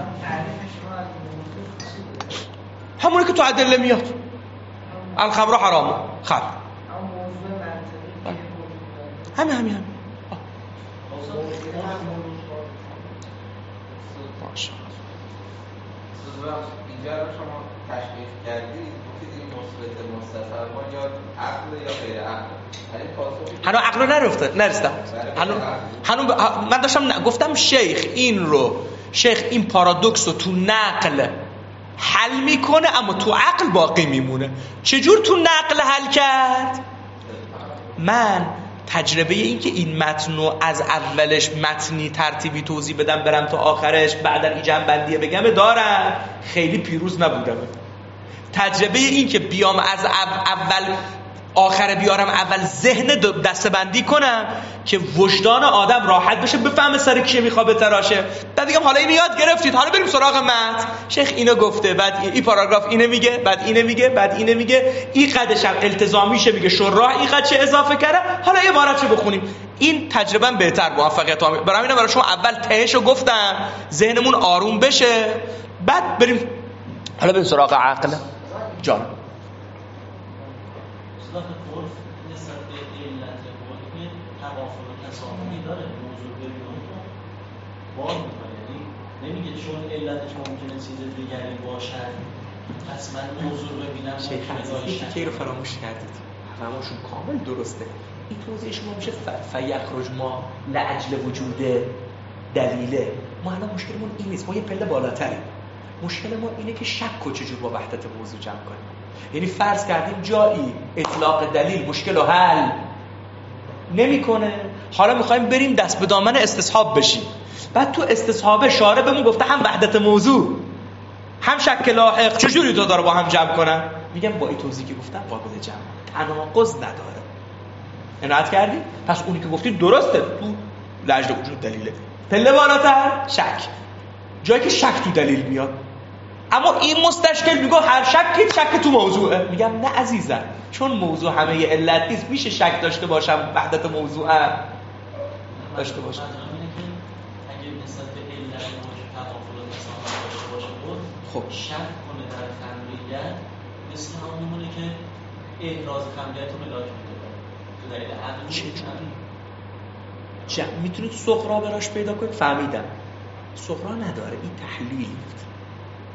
همونه که تو ادله میاد، الخمر حرام، خمر همین همین همین باشه. اینجا رو شما تشریح کردید، گفتید این مثبت مستصحب ما یا عقل یا غیر عقل. هنو عقل رو نرفته نرسیدم. هنو هنو من داشتم گفتم شیخ این رو شیخ این پارادوکس رو تو نقل حل میکنه اما تو عقل باقی میمونه. چجور تو نقل حل کرد؟ من تجربه این که این متن رو از اولش متنی ترتیبی توضیح بدم برم تا آخرش بعد این جمع بندیه بگم دارم، خیلی پیروز نبودم. تجربه این که بیام از اول آخر بیارم اول ذهن دستبندی کنم که وجدان آدم راحت بشه، بفهمه سر کیه میخواد بتراشه. بعد دیگه حالا اینو یاد گرفتید، حالا بریم سراغ متن. شیخ اینو گفته، بعد این پاراگراف اینو میگه، بعد اینو میگه، بعد اینو میگه، این قدش هم التزامیشه میگه شراح این قد چه اضافه کرده، حالا یه عبارتشو بخونیم. این تجربه بهتر موفقیت آمیز. برام اینا برای شما اول تهشو گفتم ذهنمون آروم بشه، بعد بریم حالا بریم سراغ عقل. جان اصلاح عرف نسبت به علت حکم توافق و تسامحی داره. موضوع ببینم باز میکنه، یعنی نمیگه چون علتش ممکنه چیز دیگری باشد پس من موضوع ببینم. شیخ عزیزی که رو فراموش کردید، فراموشون کامل درسته. این توضیح شما میشه فیخرج ما لعجل وجود دلیله. ما الان مشکلمون این نیست، ما یه پله بالاتریم. مشکل ما اینه که شک و چجور با وحدت موضوع جمع کنیم. یعنی فرض کردیم جایی اطلاق دلیل مشکل رو حل نمیکنه، حالا میخوایم بریم دست به دامن استصحاب بشیم. بعد تو استصحاب شارع بهمون گفته هم وحدت موضوع هم شک لاحق، چجوری تو داره با هم جمع کنن؟ میگم با این توضیحی که گفتم قابل جمع، تناقض نداره. عنایت کردی؟ پس اونی که گفتی درسته، تو لجد وجود دلیله. پله بالاتر شک، جایی که شک تو دلیل میاد. اما این مستشکل میگه هر شکی شک تو موضوعه. میگم نه عزیزم، چون موضوع همه ی علت نیست، میشه شک داشته باشم وحدت موضوع هم داشته باشم. اگه نسبت به علت توافق و تسامح داشته باشه بود، خب شک کنه در خمریت مثل همون میمونه که اعتراض خمریت رو ملاک میده تو دلیل عقل. چه میتونید سغرا براش پیدا کنید؟ فهمیدم سغرا نداره، این تحلیل بود،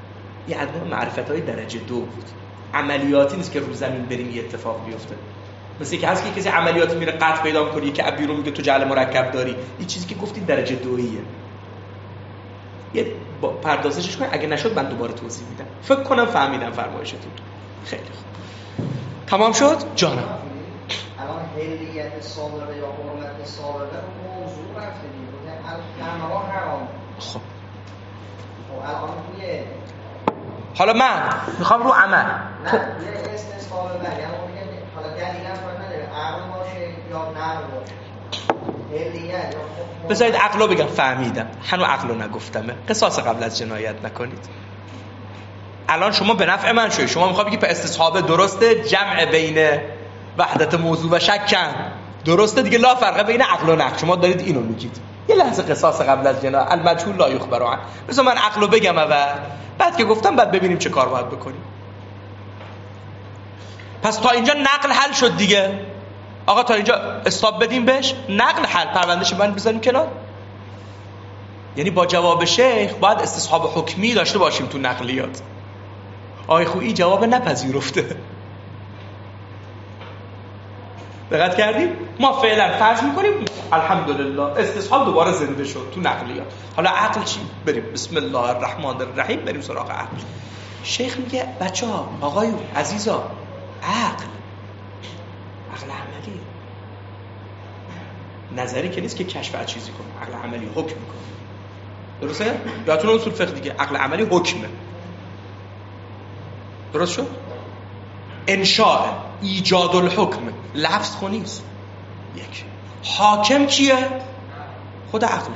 این انواع معرفت‌های درجه دو بود، عملیاتی نیست که رو زمین بریم یه اتفاق بیفته. مثل که هست که کسی عملیات میره قطع پیدا می‌کنه که اب بیرون میگه تو جعل مرکب داری. این چیزی که گفتید درجه دوییه. یه پردازشش کنید، اگه نشد من دوباره توضیح میدم. فکر کنم فهمیدم فرمایشتون. خیلی خوب. تمام شد؟ جانم. الان هلیت سابقه یا حرمت سابقه موضوع رفته دیگه. الان حرام. خب. خب الان توی حالا من میخوام رو عمل. نه یه استثناء ببر، یعنی میگه حالا دلیل هم فرق نداره، عقل باشه یا نقل باشه. هلیت یا بذارید عقلو بگم. فهمیدم. هنو عقلو نگفتمه. قصاص قبل از جنایت نکنید. الان شما به نفع من شوی، شما میخوای بگی په استصحابه درسته، جمع بین وحدت موضوع و شک کن درسته دیگه، لا فرقه بین عقل و نقل. شما دارید اینو میگید. یه لحظه قصاص قبل از جنایت، المجهول لا یخبر عنه. بذار من عقلو بگم اول، بعد که گفتم بعد ببینیم چه کار باید بکنیم. پس تا اینجا نقل حل شد دیگه. آقا تا اینجا استاپ بدیم بهش، نقل حل، پروندهش من بذاریم کنار. یعنی با جواب شیخ باید استصحاب حکمی داشته باشیم تو نقلیات. آقای خویی جواب نپذیرفته. دقت کردیم؟ ما فعلا فرض میکنیم الحمدلله استصحاب دوباره زنده شد تو نقلیات. حالا عقل چی؟ بریم بسم الله الرحمن الرحیم بریم سراغ عقل. شیخ میگه بچه‌ها، آقایون، عزیزا، عقل عقل عملی نظری که نیست که کشف از چیزی کنه. عقل عملی حکم میکنه. درسته؟ یادتون اصول فقه دیگه، عقل عملی حکمه. درست شد؟ انشاء ایجاد الحکم لفظ خونیست. یک حاکم کیه؟ خود عقل.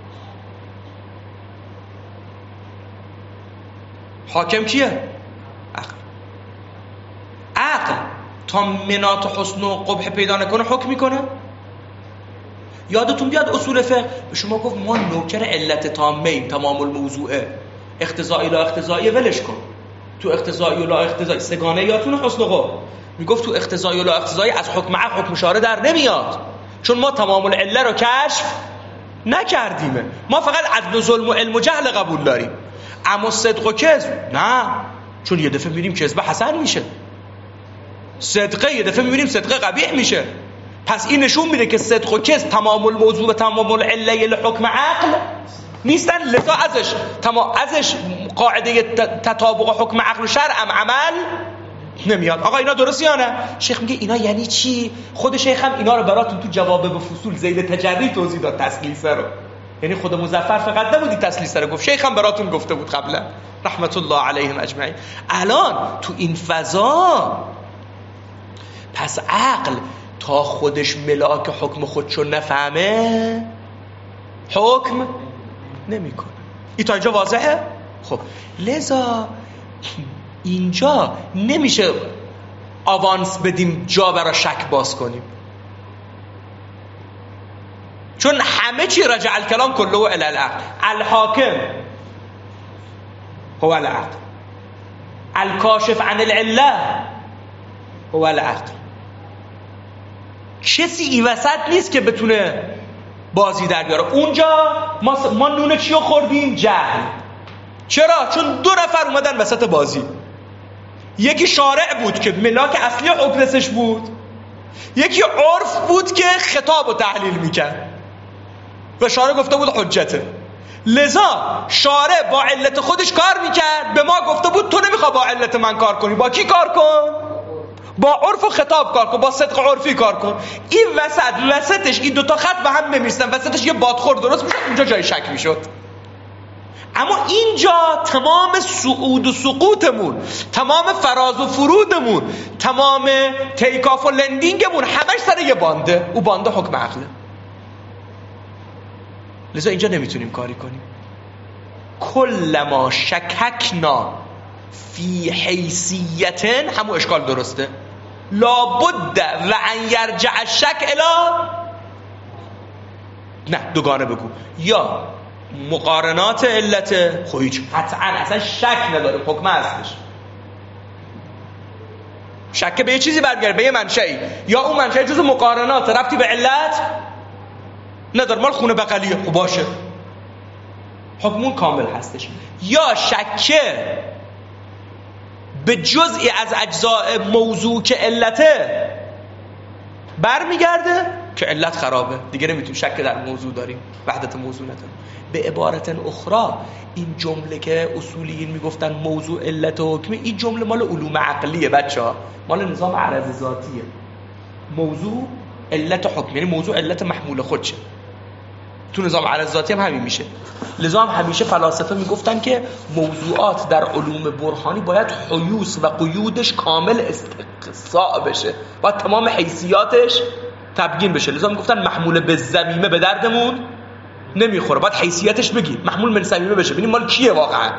حاکم کیه؟ عقل. عقل تا منات حسن و قبح پیدا نکنه حکم میکنه. یادتون بیاد اصول فقه به شما گفت ما نوکر علت تامه ایم، تمام الموضوعه، اقتضایی لا اقتضایی ولش کن. تو اقتضایی و لا اقتضایی سگانه یاتون حسن و قبح. میگفت تو اقتضایی و لا اقتضایی از حکم عقل حکم شارع در نمیاد، چون ما تمام العله رو کشف نکردیمه. ما فقط عدل و ظلم و علم و جهل قبول داریم. اما صدق و کذب نه، چون یه دفعه میبینیم کذب حسن میشه، صدقه یه دفعه میبینیم صدقه قبیح میشه. پس این نشون میده که صدق و کذب تمام الموضوع و تمام العله لحکم عقل نیستن، لذا ازش تمام ازش قاعده تطابق حکم عقل و شرع هم عمل نمیاد. آقا اینا درست یا نه؟ شیخ میگه اینا یعنی چی؟ خود شیخ هم اینا رو براتون تو جواب به فصول ذیل تجری توضیح داد. تسلیسه رو یعنی خود مظفر فقط نبودی تسلیسه رو گفت، شیخ هم براتون گفته بود قبلا رحمت الله علیهم اجمعین. الان تو این فضا پس عقل تا خودش ملاک حکم خودشو نفهمه حکم نمیکنه. این تا اینجا واضحه؟ خب لذا اینجا نمیشه آوانس بدیم جا برای شک باز کنیم، چون همه چی رجع الکلام کله و الی العقل. الحاکم هو العقل، الکاشف عن العله هو العقل. کسی این وسط نیست که بتونه بازی در بیاره. اونجا ما, ما نون چی رو خوردیم؟ جهل. چرا؟ چون دو نفر اومدن وسط بازی، یکی شارع بود که ملاک اصلی حکمش بود، یکی عرف بود که خطاب و تحلیل میکرد و شارع گفته بود حجته. لذا شارع با علت خودش کار میکرد، به ما گفته بود تو نمیخوا با علت من کار کنی، با کی کار کن؟ با عرف و خطاب کار کن، با صدق عرفی کار کن. این وسط وسطش این دوتا خط به هم نمیرسن، وسطش یه بادخور درست میشد، اونجا جای شک میشد. اما اینجا تمام صعود و سقوطمون، تمام فراز و فرودمون، تمام تیکاف و لندینگمون همش سر یه بانده، او بانده حکم عقله. لذا اینجا نمیتونیم کاری کنیم. کلما شککنا فی حیثیت، همون اشکال درسته، لابد و ان یرجع الشک الی، نه دوگانه بگو، یا مقارنات علت خب هیچ قطعا اصلا شک نداره حکم هستش. شک به یه چیزی برگرد، به یه منشئی، یا اون منشئی جز مقارنات ربطی به علت نداره، مال خونه بغلیه، خب باشه حکمون کامل هستش. یا شکه به جزئی از اجزاء موضوع که علته برمیگرده که علت خرابه، دیگه نمیتونیم شک در موضوع داریم، وحدت موضوع نداریم. به عبارت اخرى این جمله که اصولیین میگفتن موضوع علت و حکم، این جمله مال علوم عقلیه بچه‌ها، مال نظام عرض ذاتیه. موضوع علت و حکم یعنی موضوع علت محمول خودشه. تو نظام عرض ذاتی هم همین میشه. لذا هم همیشه فلاسفه میگفتن که موضوعات در علوم برهانی باید حیوس و قیودش کامل استقصاء بشه، باید تمام حیثیاتش تبیین بشه. لذا میگفتن محمول به ضمیمه به دردمون نمیخوره، باید حیثیتش بگیم، محمول من ضمیمه بشه، ببینیم مال کیه واقعا.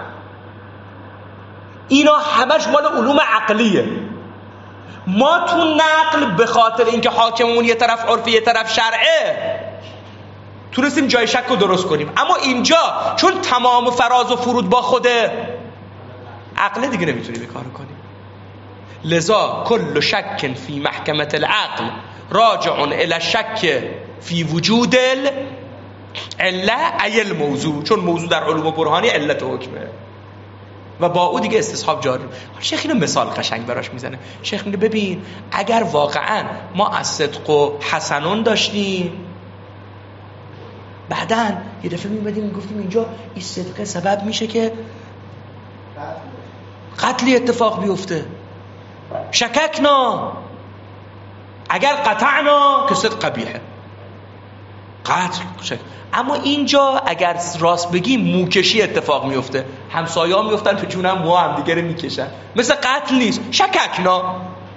اینا همش مال علوم عقلیه. ما تو نقل به خاطر اینکه حاکمون یه طرف عرفی یه طرف شرعه تونستیم جای شک رو درست کنیم، اما اینجا چون تمام فراز و فرود با خود عقل دیگه نمیتونیم کار کنیم. لذا کل شک فی محکمه العقل راجع الی الشک فی وجود العله ای الموضوع، چون موضوع در علوم برهانی علت و حکمه و با او دیگه استصحاب جاری. شیخ اینو مثال قشنگ براش میزنه. شیخ میگه ببین اگر واقعا ما از صدق و حسنون داشتیم، بعدن یه دفعه میمدیم میگفتیم اینجا این صدقه سبب میشه که قتلی اتفاق بیفته، شککنا، اگر قطعنا که صدق قبیحه، قتل شک. اما اینجا اگر راست بگیم موکشی اتفاق میفته، همسایه ها میفتن تو جونم، مو هم دیگه رو میکشن، مثل قتل نیست، شککنا.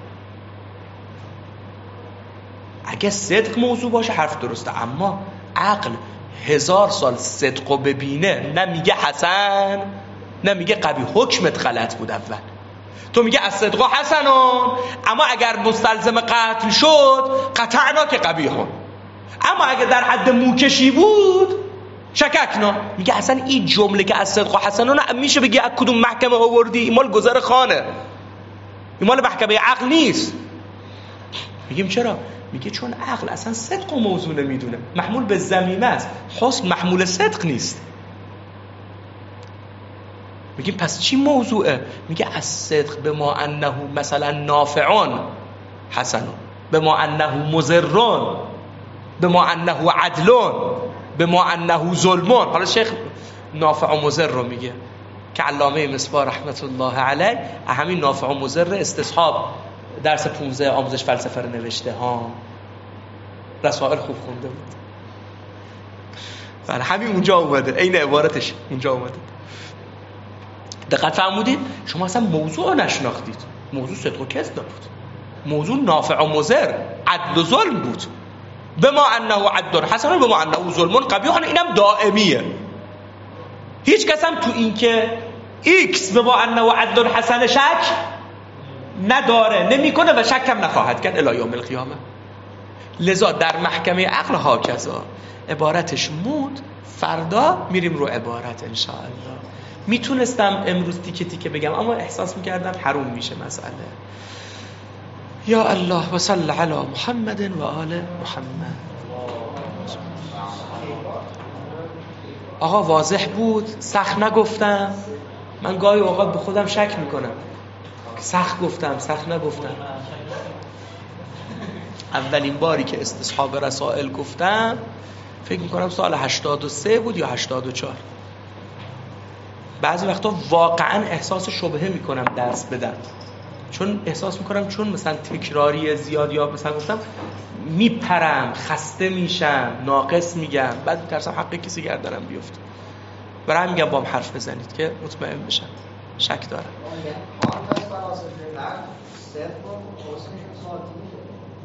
اگه صدق موضوع باشه حرف درسته، اما عقل هزار سال صدقو ببینه نمیگه حسن نمیگه قبیح، حکمت غلط بود. اول تو میگه از صدقو حسنون، اما اگر مستلزم قتل شد قطعنا که قبیحون، اما اگر در حد موکشی بود شککنا. میگه اصلا این جمله که از صدقو حسنون میشه بگی از کدوم محکمه آوردی؟ این مال گذر خانه، این مال محکمه عقل نیست. میگیم چرا؟ میگه چون عقل اصلا صدق و موضوع نمیدونه، محمول به ضمیمه است، حسن محمول صدق نیست. میگیم پس چی موضوعه؟ میگه از صدق به ما انه مثلا نافعون حسنون، به ما انه مضرون، به ما انه عدلون، به ما انه ظلمون. حالا شیخ نافع و مضر رو میگه که علامه مصباح رحمت الله علیه همین نافع و مضر استصحاب درس پونزده آموزش فلسفه رو نوشته ها، رسائل خوب خونده بود. بله همین اونجا اومده، عین عبارتش اونجا اومده. دقت فرمودید؟ شما اصلا موضوع نشناختید. موضوع صدق و کذب نبود، موضوع نافع و مضر، عدل و ظلم بود. به ما انه عدل حسن، به ما انه ظلم قبیح. اینم دائمیه. هیچ کس هم تو این که ایکس به ما انه عدل حسن شک نداره، نمیکنه و شک هم نخواهد کرد الی یوم القیامه. لذا در محکمه عقل ها کذا عبارتش مود، فردا میریم رو عبارت ان شاء الله. میتونستم امروز تیکه تیکه بگم، اما احساس میکردم حروم میشه مسئله. یا الله و صل علی محمد و آل محمد. آقا واضح بود؟ سخت نگفتم؟ من گاهی اوقات به خودم شک میکنم، سخت گفتم سخت نگفتم. اولین باری که استصحاب رسائل گفتم فکر میکنم سال هشتاد و سه بود یا هشتاد و چهار. بعضی وقتا واقعا احساس شبهه میکنم درس بدم، چون احساس میکنم چون مثلا تکراری زیاد یا مثلا گفتم میپرم، خسته میشم، ناقص میگم، بعد میترسم حق کسی گردنم بیفته. برای هم میگم با هم حرف بزنید که مطمئن بشم. شک دارم.